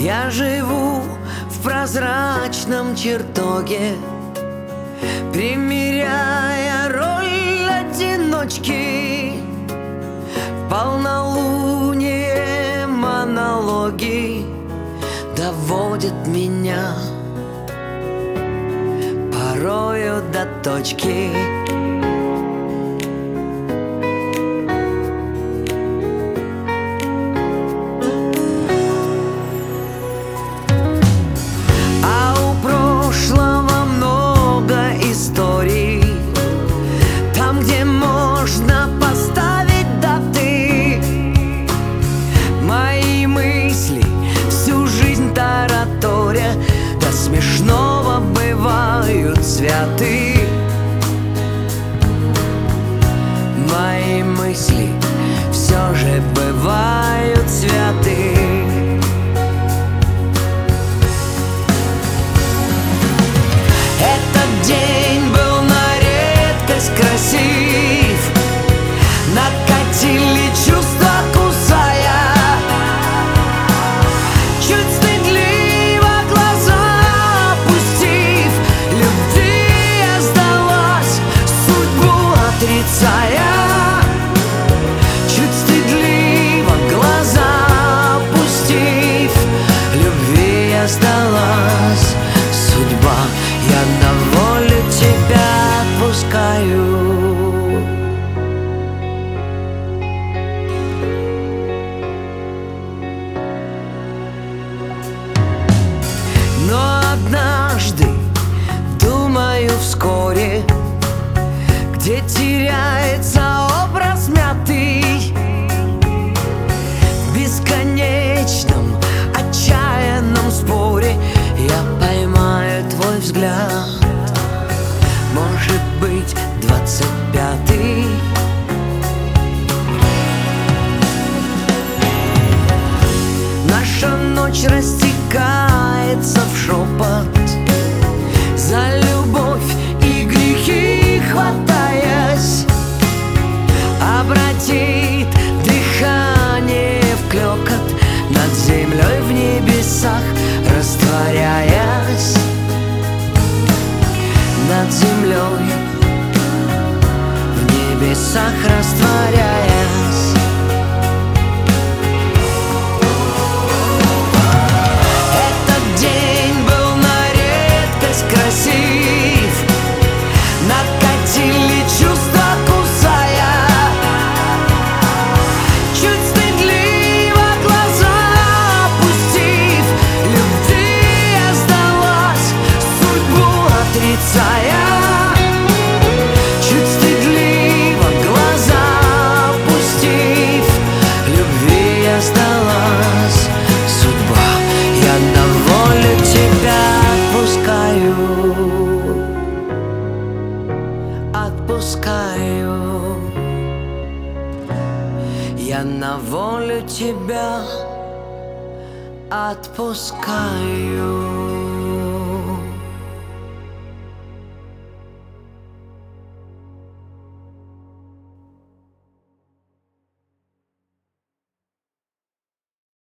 Я живу в прозрачном чертоге, примеряя роль одиночки. В полнолуние монологи доводят меня порою до точки. Там, где можно поставить даты, мои мысли всю жизнь тараторя до смешного бывают святы. Мои мысли все же бывают святы. Этот день был на редкость красив, накатили чувства, кусая. Чуть стыдливо глаза опустив, любви я сдалась, судьбу отрицая. Чуть стыдливо глаза опустив, любви я сдалась, судьба, я на волю тебя отпускаю. Но однажды, думаю, вскоре, где теряется образ мятый, в бесконечном отчаянном споре я поймаю твой взгляд, может быть, 25-й. Наша ночь растекается в шепот, за любовь и грехи хватаясь, обратит дыхание в клёкот, над землей в небесах растворяясь. Над землей в небесах растворяясь. Этот день был на редкость красив, накатили чувства, кусая. Чуть стыдливо глаза опустив, любви я сдалась, судьбу отрицая. Чуть стыдливо глаза опустив, любви я сдалась, судьба, я на волю тебя отпускаю. Отпускаю. Я на волю тебя отпускаю.